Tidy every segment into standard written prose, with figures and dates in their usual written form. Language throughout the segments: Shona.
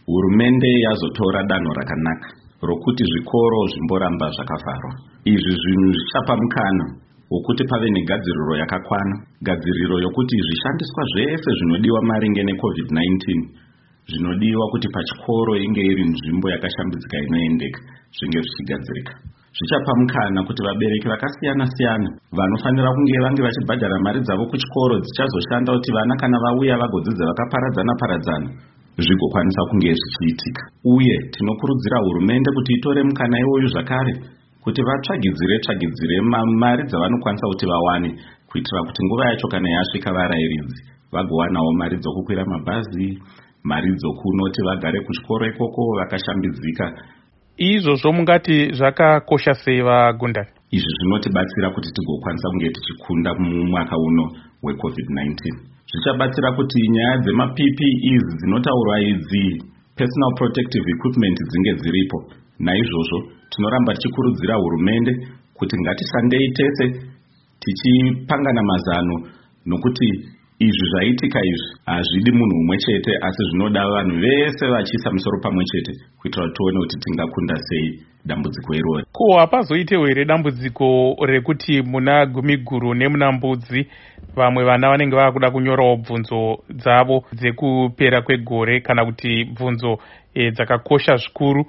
hurumende yazotora danho rakanaka rokuti zvikoro zvimboramba zvakavharwa. Izvi zvinhu zvichapa mukana wokuti pave negadziriro yakakwana, gadziriro yokuti zvishandiswa zvese zvinodiwa maringe neCovid-19 zvinodiwa kuti pachikoro inge iri nzvimbo yakashambidzika inoendeka zvinge zvichigadzirika. Zvichapa mukana kuti vabereki vakasiyana siyana vanofanira kunge vange vachibhadhara mari dzavo kuchikoro dzichazoshanda kuti vana kana vauya vagodzidza vakaparadzana zvigokwanisa kunge zvichiitika. Uye tinokurudzira hurumende kuti itore mukana iwoyu zvakare kuti vatsvagidzire mari dzavanokwanisa kuti vawane kuitira kuti nguva yacho kana yasvika varayiridzi vagowanawo mari dzokukwira mabhazi, mari dzokunoti vagare kuchikoro ikoko vakashambidzika. Izvozvo mungati zvakakosha sei vaGundani? Izvi zvinotibatsira kuti tigokwanisa kunge tichikunda mumwaka uno weCovid-19. Zvichabatsira kuti nyaya dzema-PPEs dzinotaurwa idzi, personal protective equipment, dzinge dziripo. Naizvozvo tinoramba tichikurudzira hurumende kuti ngatishandei tese tichipangana mazano, nokuti izvi zvaitika izvi hazvidi munhu umwe chete asi zvinoda vanhu vese vachiisa musoro pamwe chete kuitira kuti tione kuti tingakunda sei dambudziko iroro. Ko hapazoitewo here dambudziko rekuti muna Gumiguru nemuna Mbudzi vamwe vana vanenge vakuda kunyorawo bvunzo dzavo dzekupera kwegore kana kuti bvunzo dzakakosha zvikuru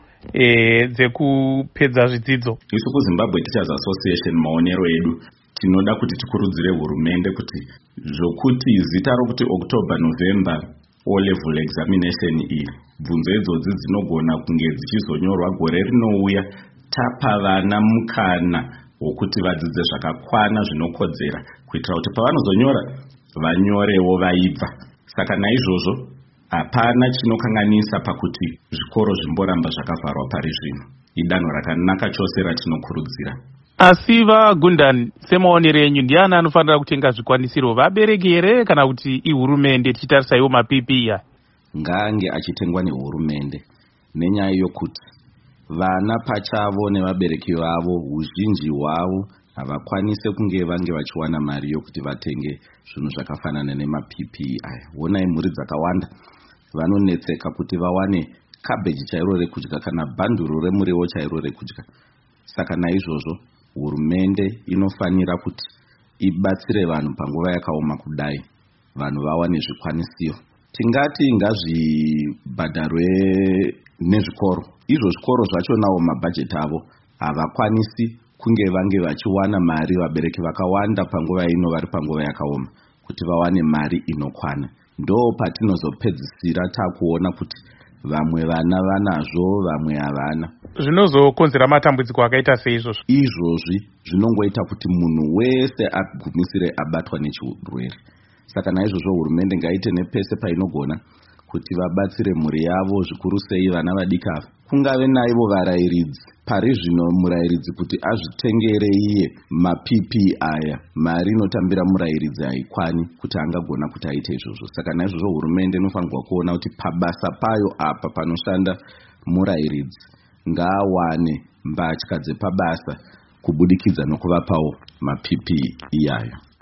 dzekupedza zvidzidzo? Isu kuZimbabwe Teachers Association maonero edu tinoda kuti tikurudzire hurumende kuti zvokuti zita rokuti October November O-level examination iyi bvunzo idzodzi dzinogona kunge dzichizonyorwa gore rinouya, tapa vana mukana wokuti vadzidze zvakakwana zvinokodzera kuitira kuti pavanozonyora vanyorewo vaibva. Saka naizvozvo hapana chinokanganisa pakuti zvikoro zvimboramba zvakavharwa pari zvino. Idanho rakanaka chose ratinokurudzira. Asi vaGundani, semaonero enyu, ndiani anofanira kutenga zvikwanisiro, vabereki here kana kuti ihurumende, tichitarisa iwo maPPE? Ngaange achitengwa nehurumende, nenyaya yokuti vana pachavo nevabereki vavo huzhinji hwavo havakwanise kunge vange vachiwana mari yokuti vatenge zvinhu zvakafanana nemaPPE aya. Wonai mhuri dzakawanda vanonetseka kuti vawane cabbage chairo rekudya kana bhanduru remuriwo chairo rekudya. Saka naizvozvo hurumende inofanira kuti ibatsire vanhu panguva yakaoma kudai, vanhu vawane zvikwanisiro. Tingati ngazvibhadharwe nezvikoro. Izvo zvikoro zvachonawo mabhajeti avo havakwanisi kunge vange vachiwana mari vabereki vakawanda panguva ino vari panguva yakaoma kuti vawane mari inokwana. Ndo patinozopedzisira takuona kuti vamwe vana vanazvo vamwe havana. Zvinozokonzera matambudziko akaita seizvozvo? Izvozvi zvinongoita kuti munhu wese agumisire abatwa nechirwere. Saka naizvozvo hurumende ngaite nepese painogona kuti vabatsire mhuri yavo, zvikuru sei vana vadika. Kungave naivo varayiridzi. Pari zvino murayiridzi kuti azvitengere iye maPPE aya, mari inotambira murayiridzi haikwani kuti angagona kuti aite izvozvo. Saka naizvozvo hurumende inofanirwa kuona kuti pabasa payo apa panoshanda murayiridzi ngaawane mbatya dzepabasa kubudikidza nokuvapawo maPPE iyayo.